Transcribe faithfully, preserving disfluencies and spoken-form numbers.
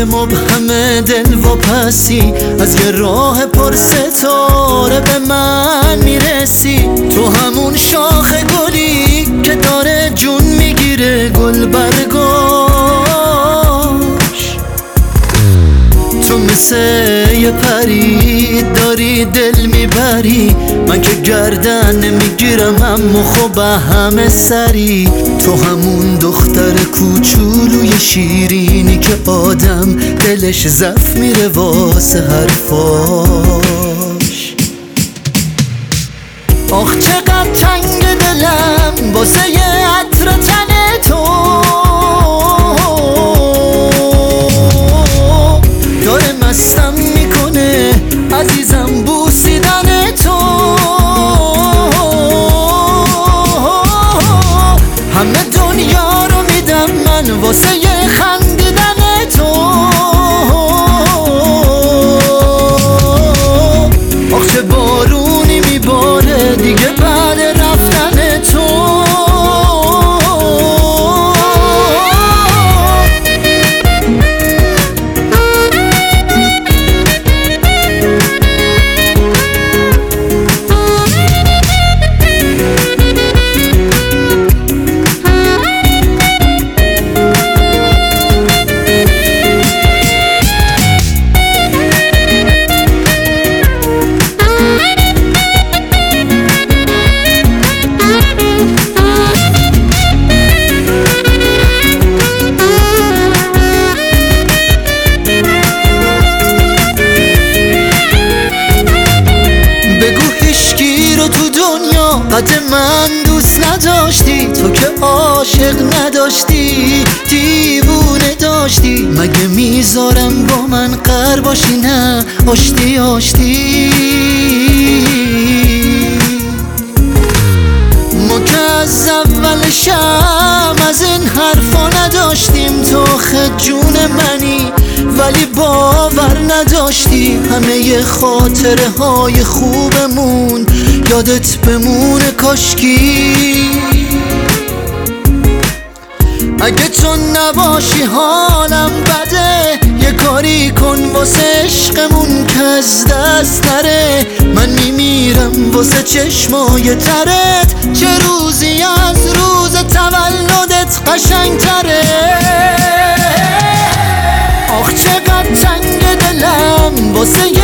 یه مبهم دل و پسی، از یه راه پر ستاره به من میرسی. تو همون شاخ گلی که داره جون میگیره گل برگاش. تو مثل یه پری داری دل میبری، من که گردن نمیگیرم اما خب همه سری. تو همون دختر کوچولوی شیرینی که آدم دلش ضعف میره واسه حرفاش. آخ چقدر تنگ دلم واسه یه عطر تن تو، داره مستم میکنه عزیزم بوسیدن تو. همه دنیا رو میدم من واسه یه خندیدن تو. آخ چه بارونی میباره دیگه بعد رفتن تو. قد من دوست نداشتی تو که عاشق نداشتی، دیوونه داشتی. مگه میذارم با من قر باشی؟ نه آشتی آشتی. ما که از اول شم از این حرفا نداشتیم، تو خد جون منی ولی باور نداشتی. همه خاطره های خوبمون یادت بمونه کاشکی. اگه تو نباشی حالم بده، یه کاری کن واسه عشقمون که از دست نره. من میمیرم واسه چشمای ترت، چه روزی از روز تولدت قشنگ تره. آخ چقدر تنگ دلم واسه